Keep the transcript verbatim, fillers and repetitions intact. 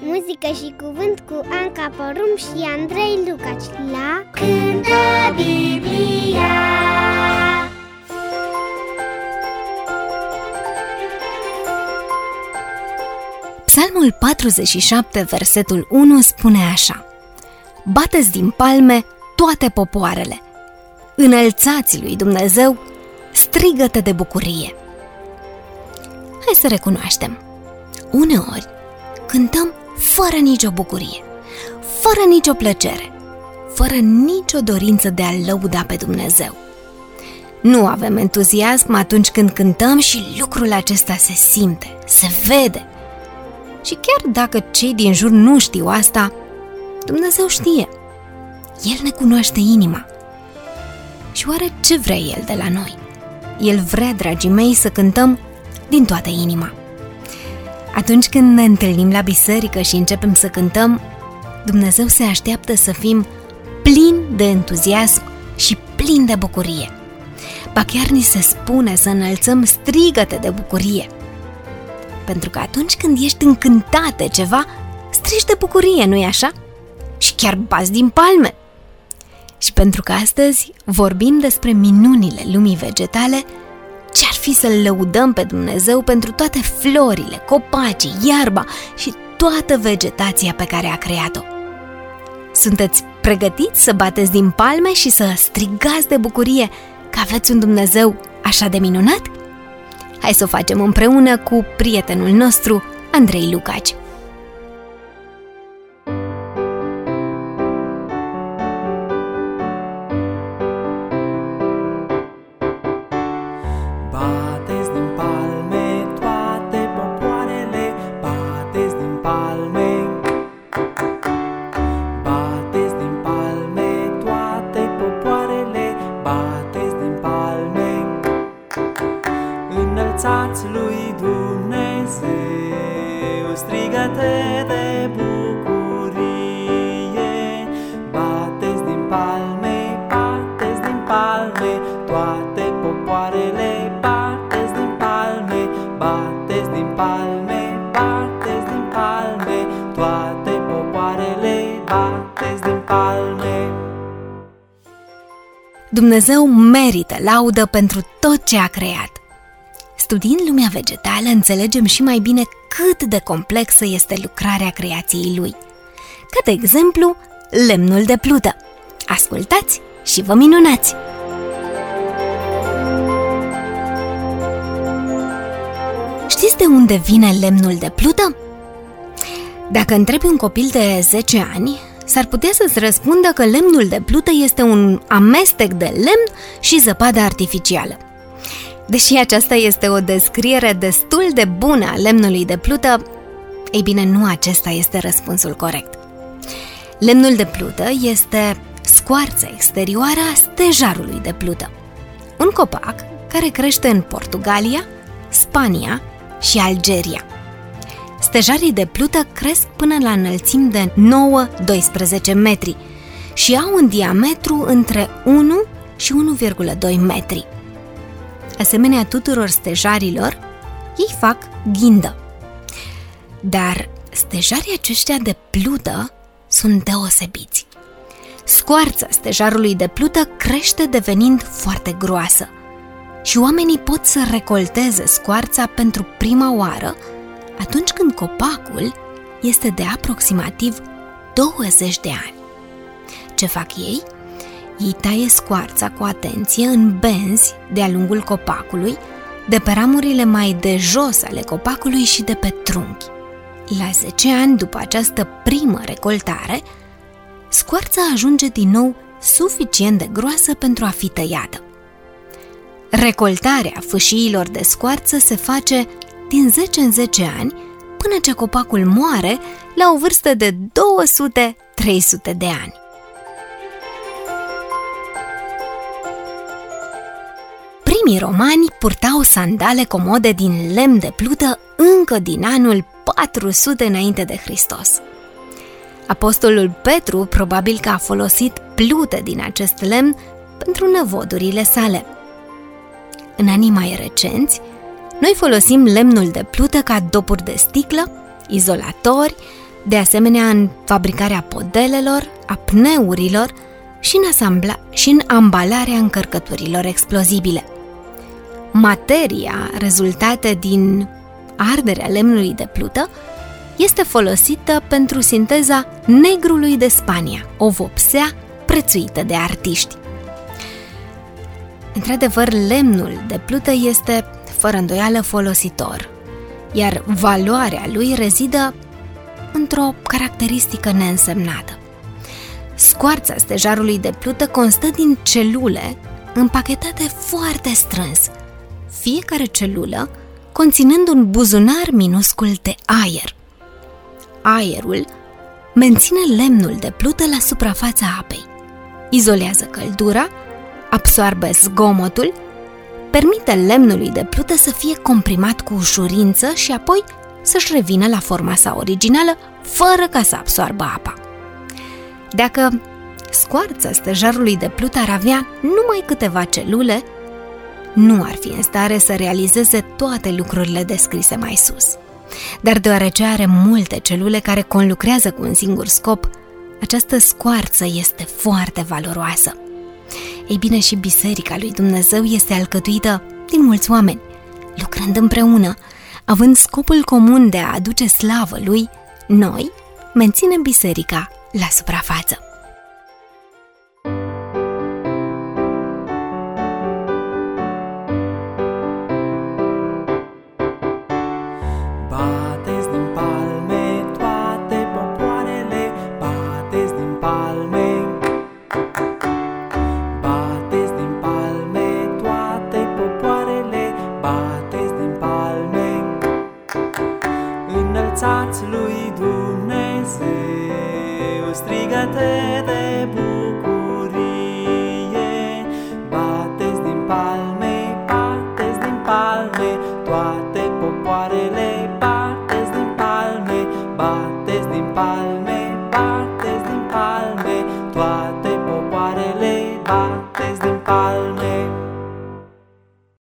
Muzică și cuvânt cu Anca Porum și Andrei Lucaci la Cântă Biblia. Psalmul patruzeci și șapte, versetul unu spune așa: Bateți din palme toate popoarele, înălțați lui Dumnezeu strigăte de bucurie. Hai să recunoaștem, uneori cântăm fără nicio bucurie, fără nicio plăcere, fără nicio dorință de a lăuda pe Dumnezeu. Nu avem entuziasm atunci când cântăm și lucrul acesta se simte, se vede. Și chiar dacă cei din jur nu știu asta, Dumnezeu știe. El ne cunoaște inima. Și oare ce vrea El de la noi? El vrea, dragii mei, să cântăm din toată inima. Atunci când ne întâlnim la biserică și începem să cântăm, Dumnezeu se așteaptă să fim plini de entuziasm și plini de bucurie. Ba chiar ni se spune să înălțăm strigăte de bucurie. Pentru că atunci când ești încântat de ceva, strigi de bucurie, nu-i așa? Și chiar bați din palme. Și pentru că astăzi vorbim despre minunile lumii vegetale, ce-ar fi să-L lăudăm pe Dumnezeu pentru toate florile, copacii, iarba și toată vegetația pe care a creat-o. Sunteți pregătiți să bateți din palme și să strigați de bucurie că aveți un Dumnezeu așa de minunat? Hai să o facem împreună cu prietenul nostru, Andrei Lucaci. Bateți din palme toate popoarele, bateți din palme. Bateți din palme toate popoarele, bateți din palme. Înălțați lui Dumnezeu strigăte de bucurie. Bateți din palme, bateți din palme toate popoarele, bateți din palme, bateți din palme, bateți din palme toate popoarele, bateți din palme. Dumnezeu merită laudă pentru tot ce a creat. Studiind lumea vegetală, înțelegem și mai bine cât de complexă este lucrarea creației Lui. Ca de exemplu, lemnul de plută. Ascultați și vă minunați! Știți de unde vine lemnul de plută? Dacă întrebi un copil de zece ani, s-ar putea să-ți răspundă că lemnul de plută este un amestec de lemn și zăpadă artificială. Deși aceasta este o descriere destul de bună a lemnului de plută, ei bine, nu acesta este răspunsul corect. Lemnul de plută este scoarța exterioară a stejarului de plută, un copac care crește în Portugalia, Spania și Algeria. Stejarii de plută cresc până la înălțimi de nouă doisprezece metri și au un diametru între unu și unu virgulă doi metri. Asemenea tuturor stejarilor, ei fac ghindă. Dar stejarii aceștia de plută sunt deosebiți. Scoarța stejarului de plută crește devenind foarte groasă și oamenii pot să recolteze scoarța pentru prima oară atunci când copacul este de aproximativ douăzeci de ani. Ce fac ei? Ei taie scoarța cu atenție în benzi de-a lungul copacului, de pe ramurile mai de jos ale copacului și de pe trunchi. La zece ani după această primă recoltare, scoarța ajunge din nou suficient de groasă pentru a fi tăiată. Recoltarea fâșiilor de scoarță se face din zece în zece ani până ce copacul moare la o vârstă de două sute - trei sute de ani. Primii romani purtau sandale comode din lemn de plută încă din anul patru sute înainte de Hristos. Apostolul Petru probabil că a folosit plute din acest lemn pentru năvodurile sale. În anii mai recenți, noi folosim lemnul de plută ca dopuri de sticlă, izolatori, de asemenea în fabricarea podelelor, a pneurilor și în, asambla- și în ambalarea încărcăturilor explozibile. Materia rezultată din arderea lemnului de plută este folosită pentru sinteza negrului de Spania, o vopsea prețuită de artiști. Într-adevăr, lemnul de plută este fără îndoială folositor, iar valoarea lui rezidă într-o caracteristică neînsemnată. Scoarța stejarului de plută constă din celule împachetate foarte strâns, fiecare celulă conținând un buzunar minuscul de aer. Aerul menține lemnul de plută la suprafața apei, izolează căldura, absoarbe zgomotul, permite lemnului de plută să fie comprimat cu ușurință și apoi să-și revină la forma sa originală, fără ca să absoarbă apa. Dacă scoarța stejarului de plută ar avea numai câteva celule, nu ar fi în stare să realizeze toate lucrurile descrise mai sus. Dar deoarece are multe celule care conlucrează cu un singur scop, această scoarță este foarte valoroasă. Ei bine, și Biserica lui Dumnezeu este alcătuită din mulți oameni, lucrând împreună, având scopul comun de a aduce slavă lui. Noi menținem biserica la suprafață. Bateți din palme toate popoarele, bateți din palme. Bateți din palme toate popoarele, bateți din palme. Înălțați lui Dumnezeu strigăte de bucurie. Bateți din palme, bateți din palme toate popoarele, bateți din palme, bateți din palme, bateți din palme toate popoarele, bateți din palme.